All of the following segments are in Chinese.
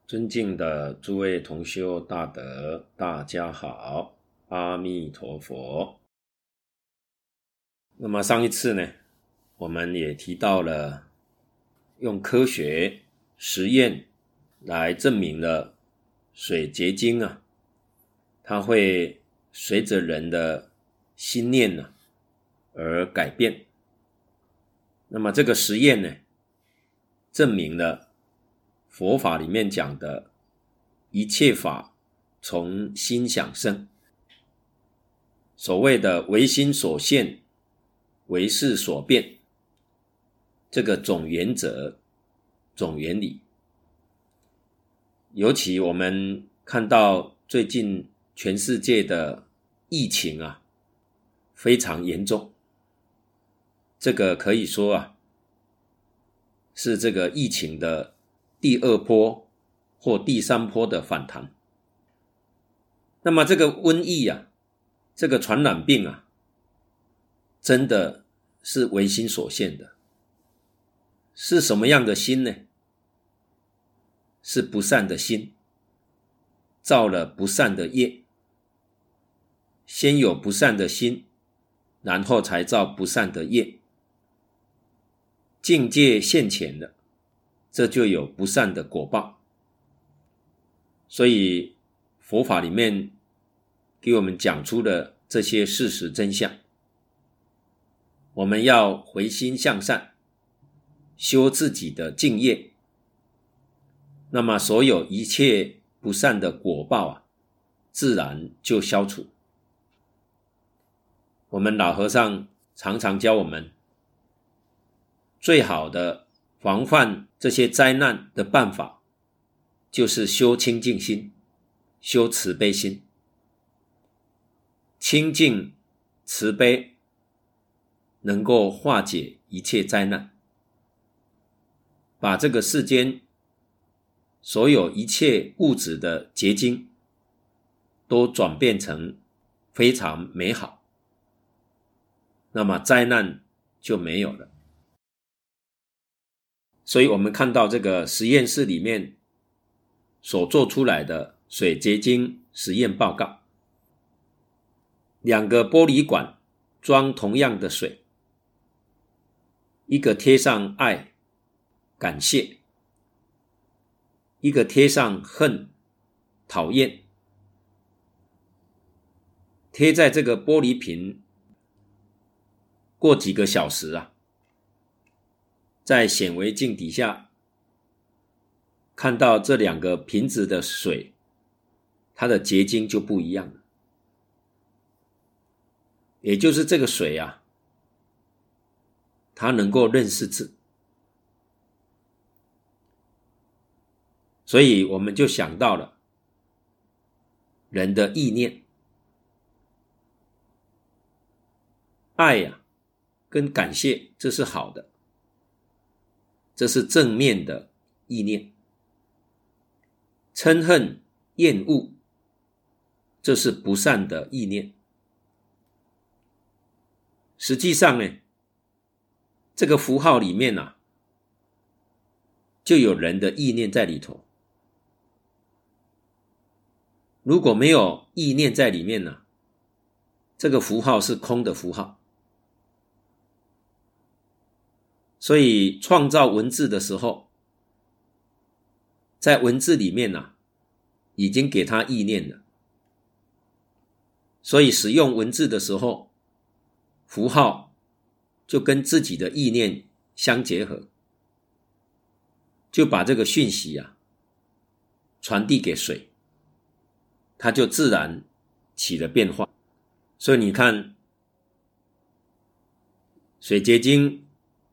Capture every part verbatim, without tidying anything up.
尊敬的诸位同修大德，大家好，阿弥陀佛。那么上一次呢，我们也提到了用科学实验来证明了水结晶啊，它会随着人的心念呢、啊、而改变。那么这个实验呢，证明了佛法里面讲的一切法从心想生，所谓的唯心所现，唯识所变，这个总原则、总原理。尤其我们看到最近全世界的疫情啊，非常严重，这个可以说啊，是这个疫情的第二波或第三波的反弹。那么这个瘟疫啊，这个传染病啊，真的是唯心所现的。是什么样的心呢？是不善的心，造了不善的业。先有不善的心，然后才造不善的业。境界现前了，这就有不善的果报。所以佛法里面给我们讲出了这些事实真相。我们要回心向善，修自己的净业，那么所有一切不善的果报啊，自然就消除。我们老和尚常常教我们，最好的防范这些灾难的办法，就是修清净心，修慈悲心。清净慈悲能够化解一切灾难，把这个世间所有一切物质的结晶都转变成非常美好，那么灾难就没有了。所以我们看到这个实验室里面所做出来的水结晶实验报告，两个玻璃管装同样的水，一个贴上爱感谢，一个贴上恨讨厌。贴在这个玻璃瓶，过几个小时啊，在显微镜底下看到这两个瓶子的水，它的结晶就不一样了。也就是这个水啊，它能够认识字。所以我们就想到了人的意念，爱啊跟感谢，这是好的，这是正面的意念。嗔恨厌恶，这是不善的意念。实际上呢，这个符号里面啊，就有人的意念在里头。如果没有意念在里面呢、啊，这个符号是空的符号。所以创造文字的时候，在文字里面啊，已经给它意念了。所以使用文字的时候，符号就跟自己的意念相结合，就把这个讯息啊传递给水，它就自然起了变化。所以你看，水结晶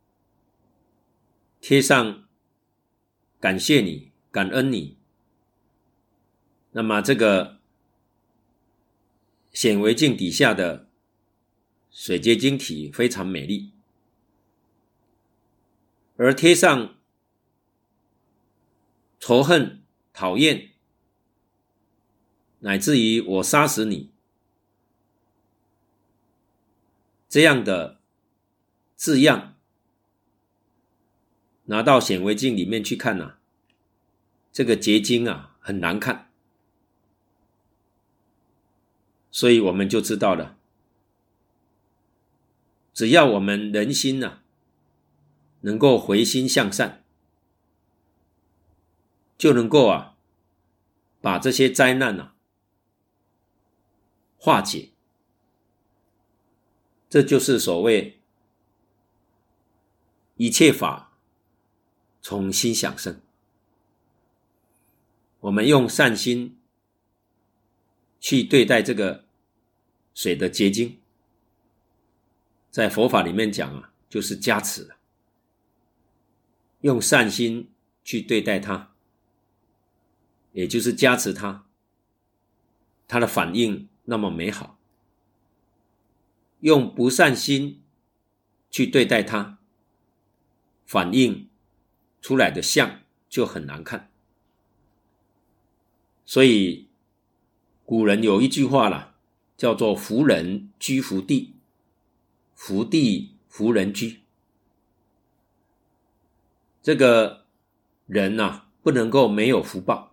贴上感谢你、感恩你，那么这个显微镜底下的水结晶体非常美丽，而贴上仇恨、讨厌，乃至于我杀死你，这样的字样，拿到显微镜里面去看啊， 这个结晶啊很难看，所以我们就知道了，只要我们人心啊能够回心向善，就能够啊把这些灾难啊化解。这就是所谓一切法从心想生。我们用善心去对待这个水的结晶，在佛法里面讲啊，就是加持了。用善心去对待它，也就是加持它，它的反应那么美好。用不善心去对待它，反应出来的相就很难看。所以古人有一句话啦，叫做福人居福地，福地福人居。这个人啊不能够没有福报，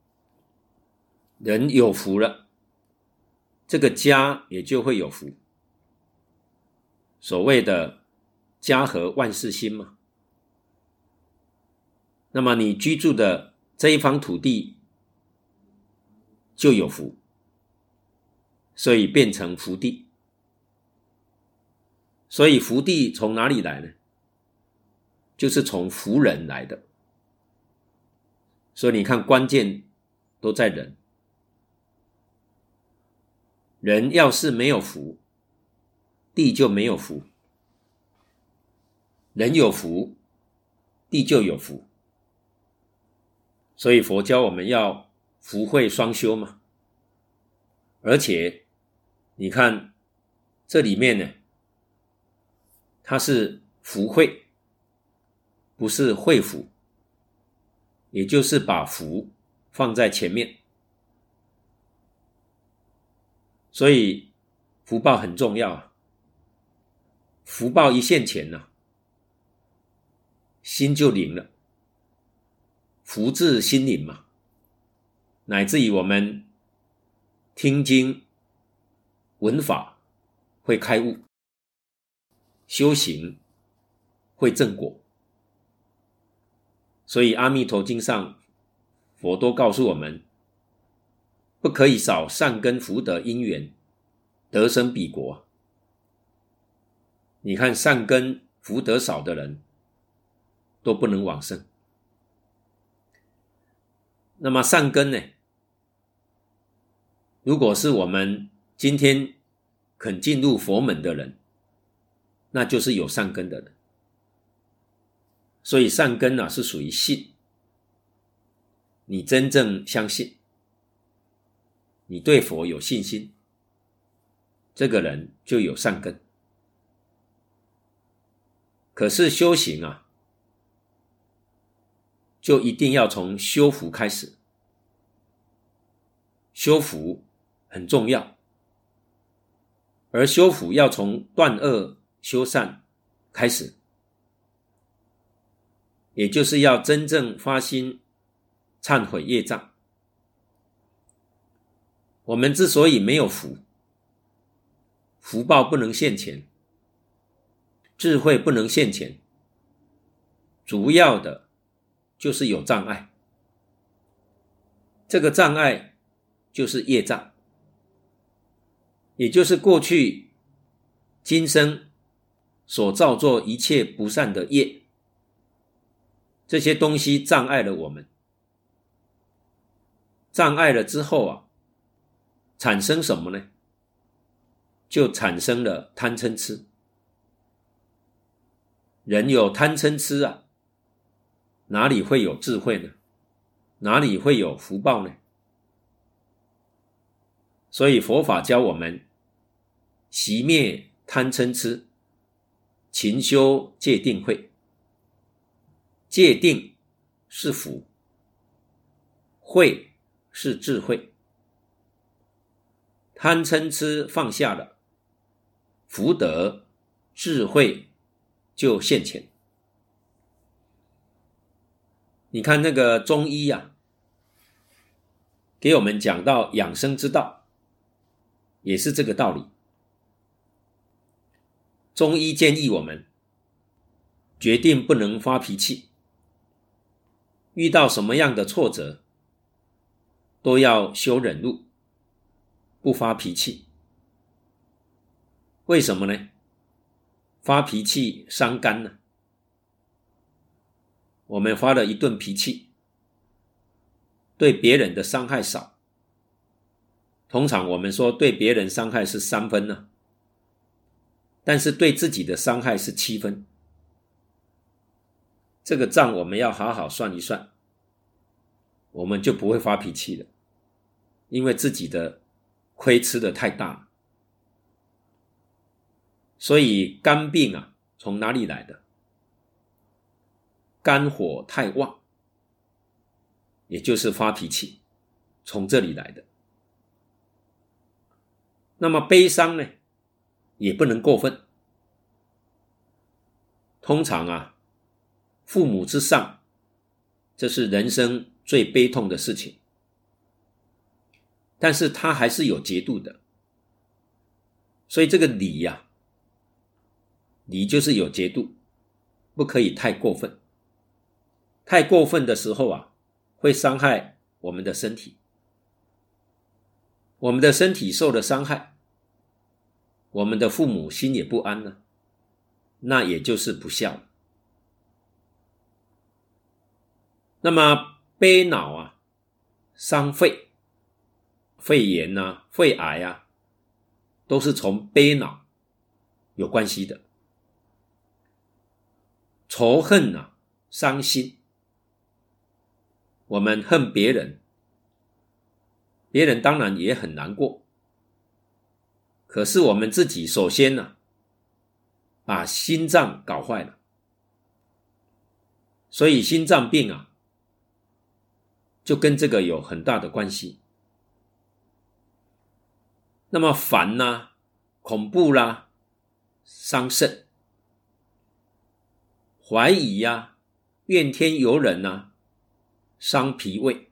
人有福了，这个家也就会有福。所谓的家和万事兴嘛。那么你居住的这一方土地就有福，所以变成福地。所以福地从哪里来呢？就是从福人来的。所以你看关键都在人。人要是没有福，地就没有福。人有福，地就有福。所以佛教我们要福慧双修嘛。而且你看这里面呢，它是福慧，不是慧福，也就是把福放在前面。所以福报很重要啊。福报一现前啊，心就灵了。福至心灵嘛，乃至于我们听经闻法会开悟，修行会正果。所以阿弥陀经上佛都告诉我们，不可以少善根福德因缘得生彼国。你看善根福德少的人都不能往生。那么善根呢，如果是我们今天肯进入佛门的人，那就是有善根的人。所以善根啊是属于信，你真正相信，你对佛有信心，这个人就有善根。可是修行啊，就一定要从修福开始。修福很重要，而修福要从断恶修善开始，也就是要真正发心忏悔业障。我们之所以没有福，福报不能现前，智慧不能现前，主要的就是有障碍。这个障碍就是业障，也就是过去今生所造作一切不善的业，这些东西障碍了我们。障碍了之后啊，产生什么呢？就产生了贪嗔痴。人有贪嗔痴啊，哪里会有智慧呢？哪里会有福报呢？所以佛法教我们息灭贪嗔痴，勤修戒定慧。戒定是福，慧是智慧。贪嗔痴放下了，福德智慧就现前。你看那个中医啊， 给我们讲到养生之道，也是这个道理。中医建议我们决定不能发脾气，遇到什么样的挫折都要修忍辱，不发脾气。为什么呢？发脾气伤肝呢。我们发了一顿脾气，对别人的伤害少，通常我们说对别人伤害是三分呢，但是对自己的伤害是七分。这个账我们要好好算一算，我们就不会发脾气了，因为自己的亏吃得太大了。所以肝病啊，从哪里来的？肝火太旺，也就是发脾气，从这里来的。那么悲伤呢，也不能过分。通常啊，父母之丧，这是人生最悲痛的事情，但是它还是有节度的。所以这个礼呀、啊，礼就是有节度，不可以太过分。太过分的时候啊，会伤害我们的身体。我们的身体受了伤害，我们的父母心也不安了，那也就是不孝了。那么悲恼啊，伤肺，肺炎啊，肺癌啊，都是从悲恼有关系的。仇恨啊，伤心。我们恨别人，别人当然也很难过，可是我们自己首先呢、啊，把心脏搞坏了，所以心脏病啊，就跟这个有很大的关系。那么烦啊，恐怖啦、啊，伤肾；怀疑啊，怨天尤人啊，伤脾胃。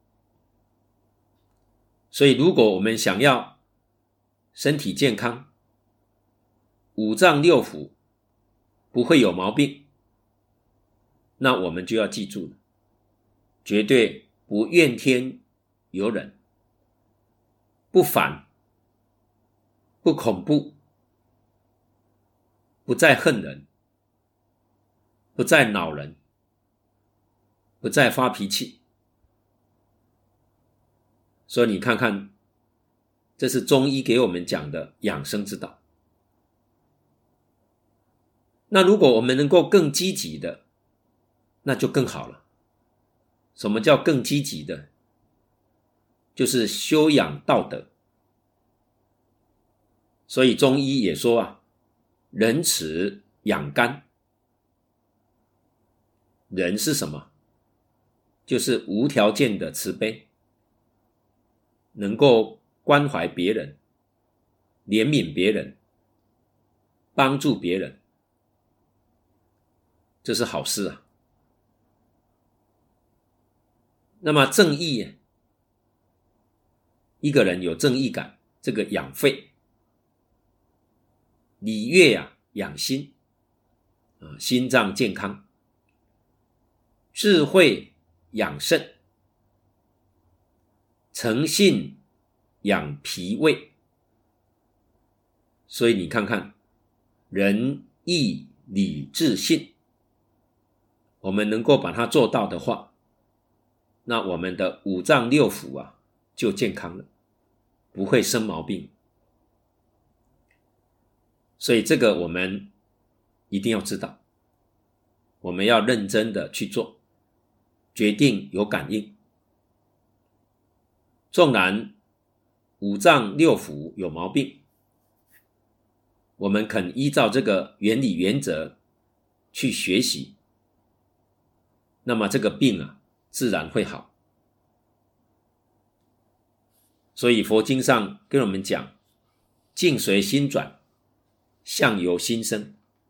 所以如果我们想要身体健康，五脏六腑不会有毛病，那我们就要记住了，绝对不怨天尤人，不烦，不恐怖，不再恨人，不再恼人，不再发脾气。所以你看看，这是中医给我们讲的养生之道。那如果我们能够更积极的，那就更好了。什么叫更积极的？就是修养道德。所以中医也说啊，仁慈养肝。仁是什么？就是无条件的慈悲，能够关怀别人，怜悯别人，帮助别人，这是好事啊。那么正义，一个人有正义感，这个养肺。礼乐啊，养心，啊，心脏健康。智慧养肾，诚信养脾胃。所以你看看，仁义礼智信，我们能够把它做到的话，那我们的五脏六腑啊就健康了，不会生毛病。所以这个我们一定要知道，我们要认真的去做，决定有感应。纵然五脏六腑有毛病，我们肯依照这个原理原则去学习，那么这个病啊自然会好。所以佛经上跟我们讲，境随心转，相由心生。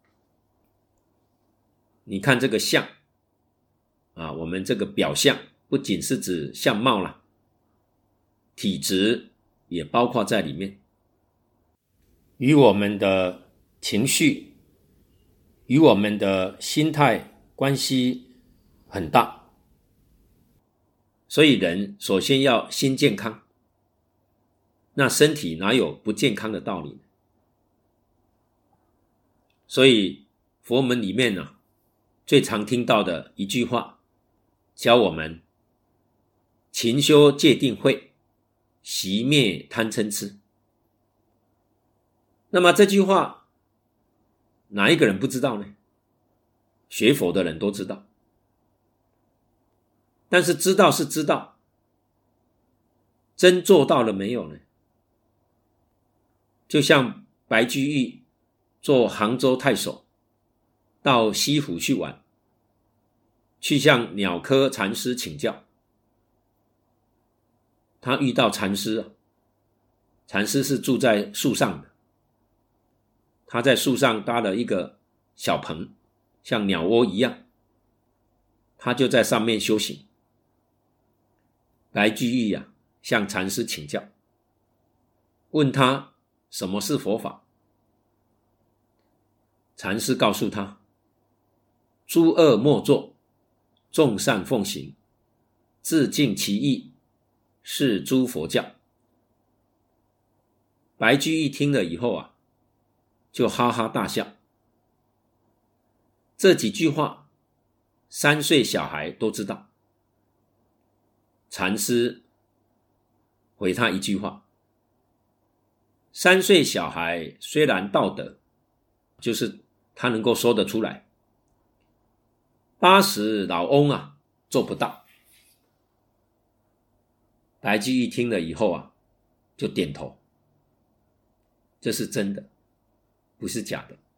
你看这个相啊，我们这个表象不仅是指相貌啦， 体质也包括在里面，与我们的情绪、与我们的心态关系很大。所以人首先要心健康，那身体哪有不健康的道理呢？所以佛门里面呢，最常听到的一句话，教我们勤修戒定慧，息灭贪嗔痴。那么这句话哪一个人不知道呢？学佛的人都知道，但是知道是知道，真做到了没有呢？就像白居易做杭州太守，到西湖去玩，去向鸟窠禅师请教。他遇到禅师，禅师是住在树上的，他在树上搭了一个小棚，像鸟窝一样，他就在上面修行。白居易啊，向禅师请教，问他什么是佛法。禅师告诉他，诸恶莫作，众善奉行，自尽其意，是诸佛教。白居易听了以后啊，就哈哈大笑。这几句话，三岁小孩都知道。禅师回他一句话，三岁小孩虽然道德，就是他能够说得出来，八十老翁啊做不到。白居易听了以后啊，就点头，这是真的，不是假的。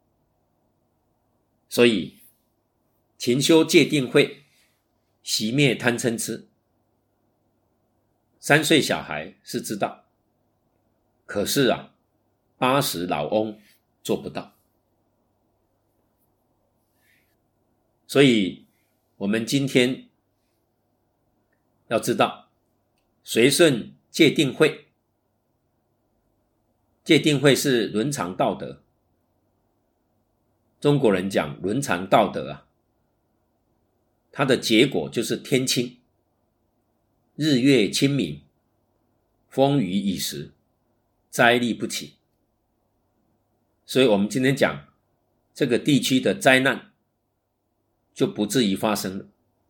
所以勤修戒定慧，息灭贪嗔痴。三岁小孩是知道，可是啊，八十老翁做不到。所以我们今天要知道，随顺戒定慧，戒定慧是伦常道德。中国人讲伦常道德啊，它的结果就是天清，日月清明，风雨已时，灾厉不起。所以我们今天讲这个地区的灾难就不至于发生了。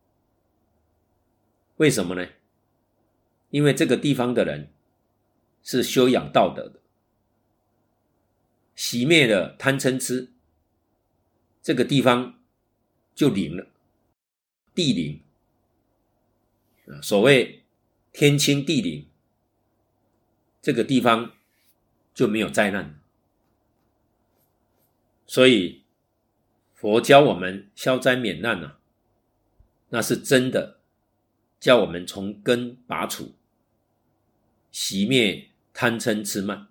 为什么呢？因为这个地方的人是修养道德的，熄灭了贪嗔痴，这个地方就灵了，地灵。所谓天清地灵，这个地方就没有灾难。所以佛教我们消灾免难啊，那是真的叫我们从根拔除，熄灭贪嗔痴慢。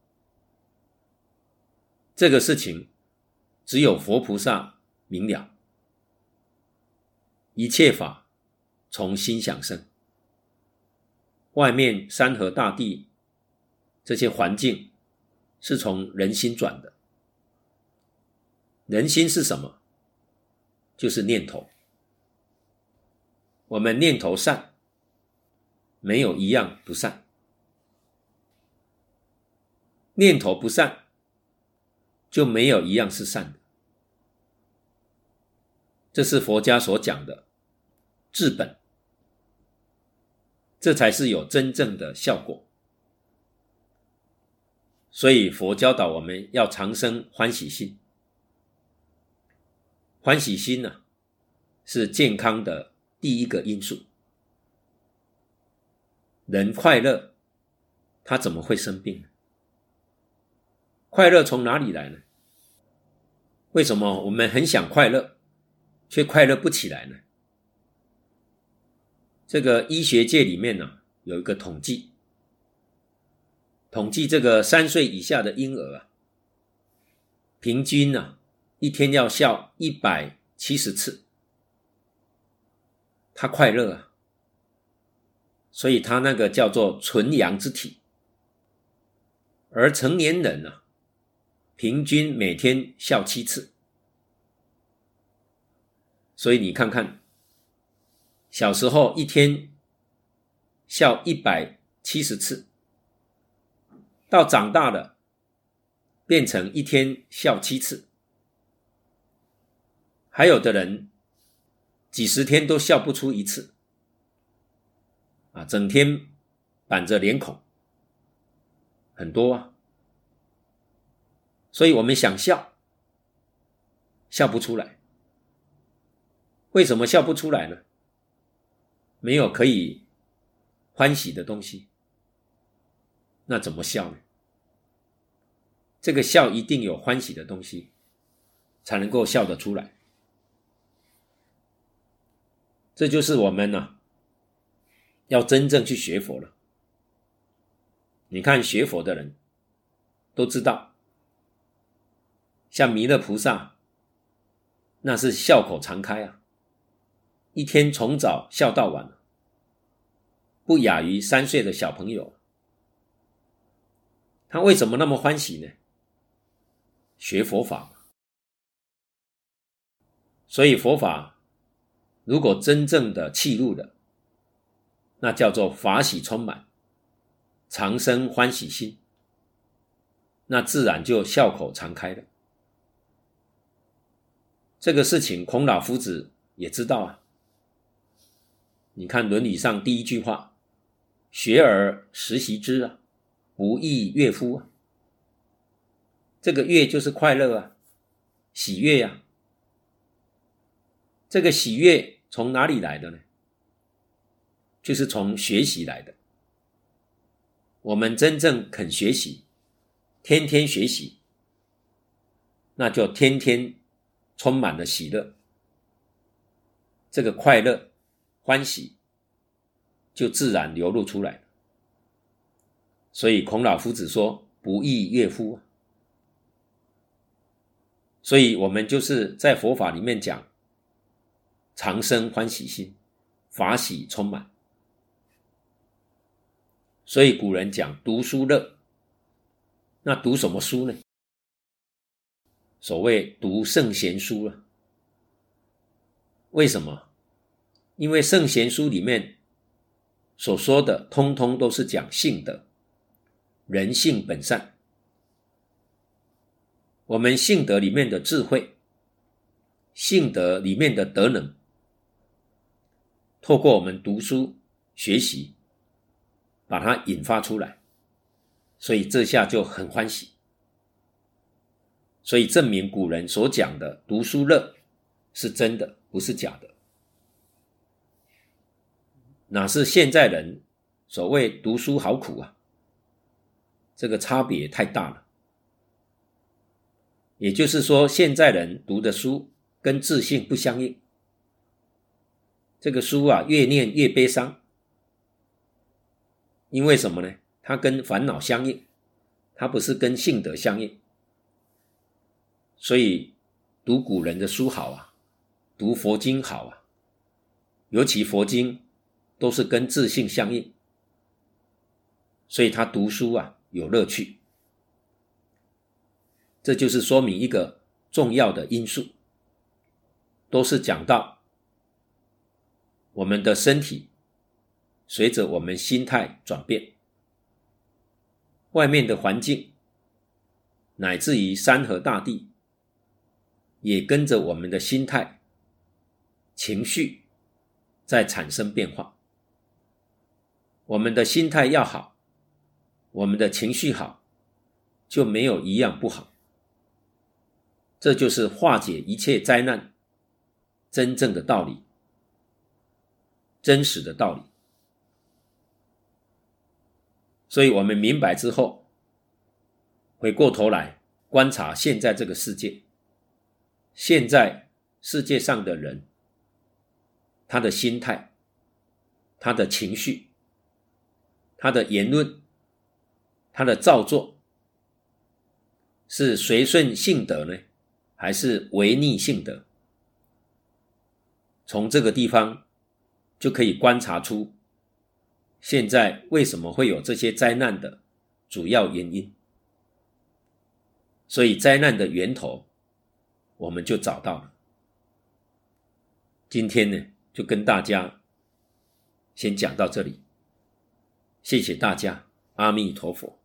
这个事情只有佛菩萨明了。一切法从心想生，外面山河大地这些环境是从人心转的。人心是什么？就是念头。我们念头善，没有一样不善。念头不善，就没有一样是善的。这是佛家所讲的治本，这才是有真正的效果。所以佛教导我们要常生欢喜心。欢喜心呢、啊，是健康的第一个因素。人快乐，他怎么会生病呢？快乐从哪里来呢？为什么我们很想快乐，却快乐不起来呢？这个医学界里面呢、啊，有一个统计，统计这个三岁以下的婴儿啊，平均啊一天要笑一百七十次，他快乐啊。 所以他那个叫做纯阳之体。而成年人啊，平均每天笑七次。所以你看看，小时候一天笑一百七十次，到长大了变成一天笑七次。还有的人几十天都笑不出一次啊，整天板着脸孔，很多啊。所以我们想笑，笑不出来。为什么笑不出来呢？没有可以欢喜的东西，那怎么笑呢？这个笑一定有欢喜的东西，才能够笑得出来。这就是我们啊，要真正去学佛了。你看学佛的人都知道，像弥勒菩萨，那是笑口常开啊，一天从早笑到晚，不亚于三岁的小朋友。他为什么那么欢喜呢？学佛法。所以佛法如果真正的契入了，那叫做法喜充满，常生欢喜心，那自然就笑口常开了。这个事情孔老夫子也知道啊。你看伦理上第一句话，学而时习之啊，不亦乐乎啊。这个乐就是快乐啊，喜悦啊。这个喜悦从哪里来的呢？就是从学习来的。我们真正肯学习，天天学习，那就天天充满了喜乐。这个快乐欢喜就自然流露出来了。所以孔老夫子说不亦乐乎。所以我们就是在佛法里面讲常生欢喜心，法喜充满。所以古人讲读书乐，那读什么书呢？所谓读圣贤书了。为什么？因为圣贤书里面所说的通通都是讲性德，人性本善。我们性德里面的智慧，性德里面的德能，透过我们读书学习，把它引发出来，所以这下就很欢喜。所以证明古人所讲的读书乐是真的，不是假的。哪是现在人所谓读书好苦啊？这个差别太大了。也就是说，现在人读的书跟自性不相应。这个书啊，越念越悲伤。因为什么呢？它跟烦恼相应，它不是跟性德相应。所以读古人的书好啊，读佛经好啊，尤其佛经都是跟自性相应，所以他读书啊有乐趣。这就是说明一个重要的因素，都是讲到我们的身体随着我们心态转变，外面的环境乃至于山河大地也跟着我们的心态情绪在产生变化。我们的心态要好，我们的情绪好，就没有一样不好。这就是化解一切灾难真正的道理，真实的道理。所以我们明白之后，回过头来观察现在这个世界，现在世界上的人，他的心态，他的情绪，他的言论，他的造作，是随顺性德呢，还是违逆性德？从这个地方就可以观察出现在为什么会有这些灾难的主要原因。所以灾难的源头我们就找到了。今天呢，就跟大家先讲到这里，谢谢大家，阿弥陀佛。